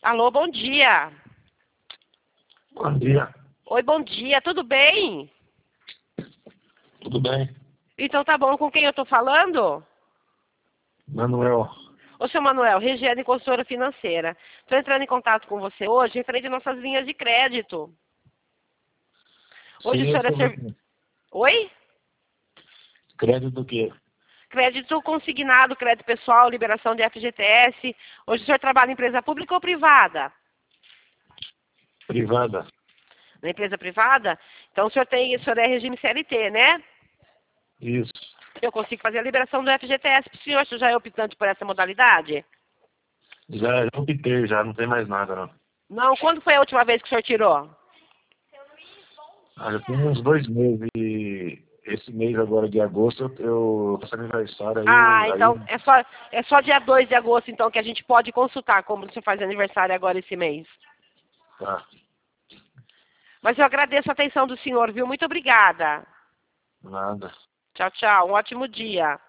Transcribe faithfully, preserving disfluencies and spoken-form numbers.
Alô, bom dia. Bom dia. Oi, bom dia, tudo bem? Tudo bem? Então tá bom, com quem eu tô falando? Manuel. Ô, seu Manuel, Regiane, consultora financeira. Estou entrando em contato com você hoje referente às nossas linhas de crédito. Hoje Sim, o eu senhor é sou serv... Oi? crédito do quê? Crédito consignado, crédito pessoal, liberação de F G T S. Hoje o senhor trabalha em empresa pública ou privada? Privada. Na empresa privada? Então o senhor tem, o senhor é regime C L T, né? Isso. Eu consigo fazer a liberação do F G T S para o senhor, o senhor já é optante por essa modalidade? Já, já optei, já não tem mais nada, não. Não, quando foi a última vez que o senhor tirou? Ah, já tem uns dois meses e esse mês agora de agosto eu, eu faço aniversário, aí Ah, eu. então Aí, é só, é só dia dois de agosto então que a gente pode consultar como o senhor faz aniversário agora esse mês. tá. Mas eu agradeço a atenção do senhor, viu? Muito obrigada. Nada. Tchau, tchau. Um ótimo dia.